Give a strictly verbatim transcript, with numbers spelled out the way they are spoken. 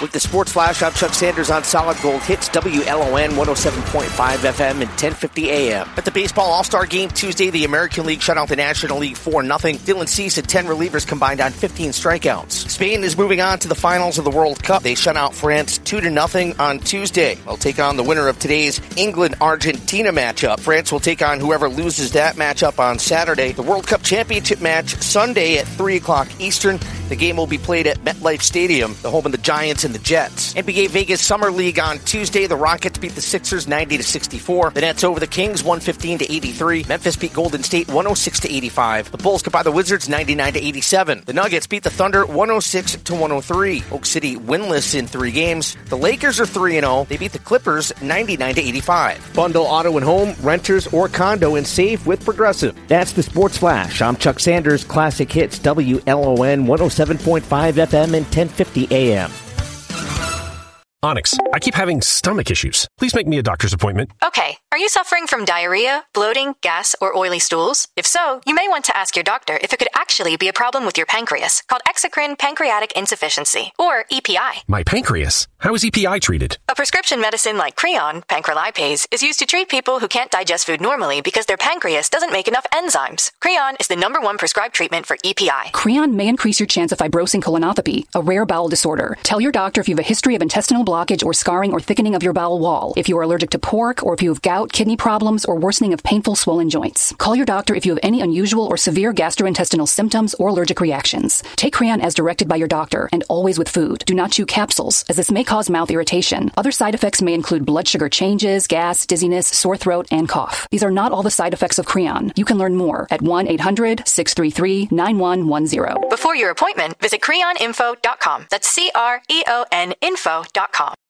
With the Sports Flash, I'm Chuck Sanders on Solid Gold Hits, W L O N one oh seven point five F M and ten fifty A M. At the Baseball All-Star Game Tuesday, the American League shut out the National League four nothing. Dylan Cease and ten relievers combined on fifteen strikeouts. Spain is moving on to the finals of the World Cup. They shut out France two to nothing on Tuesday. They'll take on the winner of today's England-Argentina matchup. France will take on whoever loses that matchup on Saturday. The World Cup Championship match Sunday at three o'clock Eastern. The game will be played at MetLife Stadium, the home of the Giants and the Jets. N B A Vegas Summer League on Tuesday. The Rockets beat the Sixers ninety to sixty-four. The Nets over the Kings one fifteen to eighty-three. Memphis beat Golden State one oh six to eighty-five. The Bulls got by the Wizards ninety-nine to eighty-seven. The Nuggets beat the Thunder one oh six to one oh three. Oak City winless in three games. The Lakers are three and oh. They beat the Clippers ninety-nine to eighty-five. Bundle auto and home, renters, or condo and save with Progressive. That's the Sports Flash. I'm Chuck Sanders. Classic Hits, W L O N one oh seven point five F M and ten fifty A M. Onyx, I keep having stomach issues. Please make me a doctor's appointment. Okay, are you suffering from diarrhea, bloating, gas, or oily stools? If so, you may want to ask your doctor if it could actually be a problem with your pancreas, called exocrine pancreatic insufficiency, or E P I. My pancreas? How is E P I treated? A prescription medicine like Creon, pancrelipase, is used to treat people who can't digest food normally because their pancreas doesn't make enough enzymes. Creon is the number one prescribed treatment for E P I. Creon may increase your chance of fibrosing colonopathy, a rare bowel disorder. Tell your doctor if you have a history of intestinal blockage or scarring or thickening of your bowel wall, if you are allergic to pork, or if you have gout, kidney problems, or worsening of painful swollen joints. Call your doctor if you have any unusual or severe gastrointestinal symptoms or allergic reactions. Take Creon as directed by your doctor, and always with food. Do not chew capsules, as this may cause mouth irritation. Other side effects may include blood sugar changes, gas, dizziness, sore throat, and cough. These are not all the side effects of Creon. You can learn more at one eight hundred six three three nine one one zero. Before your appointment, visit creon info dot com. That's C R E O N info dot com.